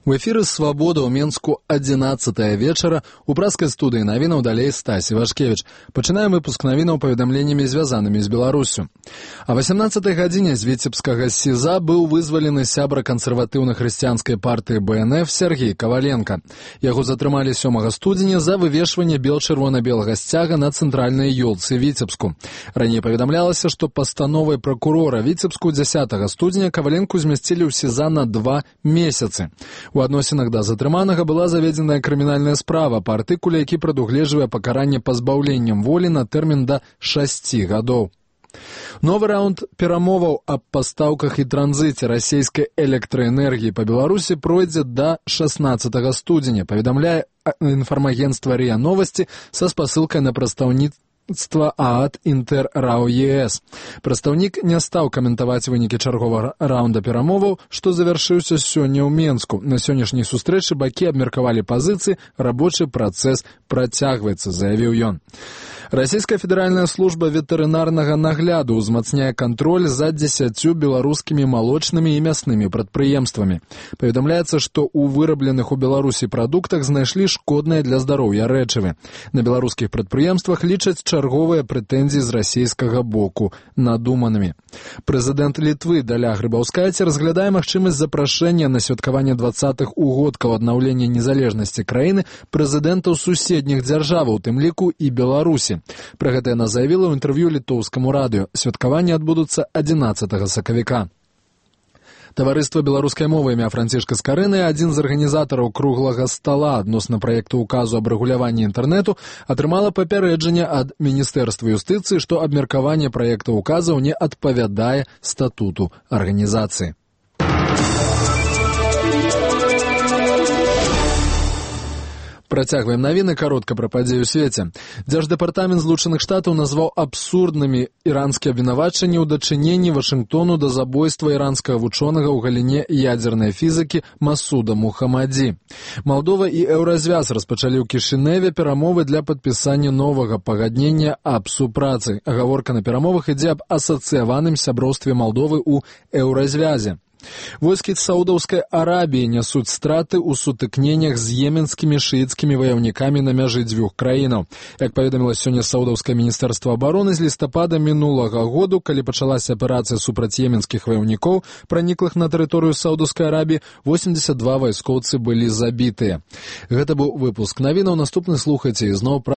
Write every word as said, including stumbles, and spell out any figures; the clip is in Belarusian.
У эфіры «Свабода» ў Менску адзінаццатая вечара. У праскай студыі навінаў далей Стасі Вашкевіч. Пачынаем выпуск навінаў паведамленнямі, звязанымі з Беларуссю. А васямнаццатай гадзіне з віцебскага СІЗА быў вызвалены сябра кансерватыўна-хрысціянскай партыі Бэ Эн Эф Сергей Коваленко. Яго затрымалі сёмага студзеня за вывешванне бел-чырвона-белага сцяга на цэнтральнай ёлцы Віцебску. Раней паведамлялася, што пастановай пракурора Віцебску дзясятага студзеня Коваленку змясцілі ў СІЗА на два месяцы. У адносінах да затрыманага была заведзеная крымінальная справа па артыкуле, які прадугледжвае пакаранне пазбаўленнем волі на тэрмін да шасці гадоў. Новы раунд перамоваў аб пастаўках і транзіце расійскай электраэнергіі па Беларусі пройдзе да шаснаццатага студзеня, паведамляе інфармагенцтва РИА Новости са спасылкай на прадстаўніцтва ААТ Інтэр РАО ЕС. Прадстаўнік не стаў каментаваць вынікі чарговага раунда перамоваў, што завяршыўся сёння ў Менску. На сённяшняй сустрэчы бакі абмеркавалі пазіцыі, рабочы працэс працягваецца, заявіў ён. Расійская федэральная служба ветэрынарнага нагляду ўзмацняе кантроль за дзесяццю беларускімі малочнымі і мяснымі прадпрыемствамі. Паведамляецца, што ў вырабленых у Беларусі прадуктах знайшлі шкодныя для здароўя рэчывы. На беларускіх прадпрыемствах лічаць чарговыя прэтэнзіі з расійскага боку надуманымі. Прэзідэнт Літвы Даля Грыбаўскайце разглядае магчымасць запрашэння на святкаванне дваццатых угодкаў аднаўлення незалежнасці краіны прэзідэнтаў суседніх дзяржаваў, у тым ліку і Беларусі. Пра гэта яна заявіла ў інтэрв'ю літоўскаму радыё. Святкаванні адбудуцца адзінаццатага сакавіка. Таварыства беларускай мовы імя Францішка Скарыны, адзін з арганізатараў круглага стала адносна праекту указу аб рэгуляванні інтэрнэту, атрымала папярэджанне ад Міністэрства юстыцыі, што абмеркаванне праекта указаў не адпавядае статуту арганізацыі. Працягваем навіны, каротка пра падзеі ў свеце. Дзярждэпартамент Злучаных Штатаў назваў абсурднымі іранскія абвінавачанні ў дачыненні Вашынгтону да забойства іранскага вучонага ў галіне ядзернай фізікі Масуда Мухамадзі. Малдова і Еўразвяз распачалі ў Кішыневе перамовы для падпісання новага пагаднення аб супрацы. Гаворка на перамовах ідзе аб асацыяваным сяброўстве Малдовы ў Еўразвязе. Войскі Саудаўскай Арабіі нясуць страты ў сутыкненнях з еменскімі шыіцкімі ваяўнікамі на мяжы дзвюх краінаў. Як паведаміла сёння Саудаўскае міністэрства абароны, з лістапада мінулага году, калі пачалася аперацыя супраць еменскіх ваяўнікоў, праніклых на тэрыторыю Саудаўскай Арабіі, восемьдесят два вайскоўцы былі забітыя. Гэта быў выпуск навінаў. Наступны слухайце ізноў пра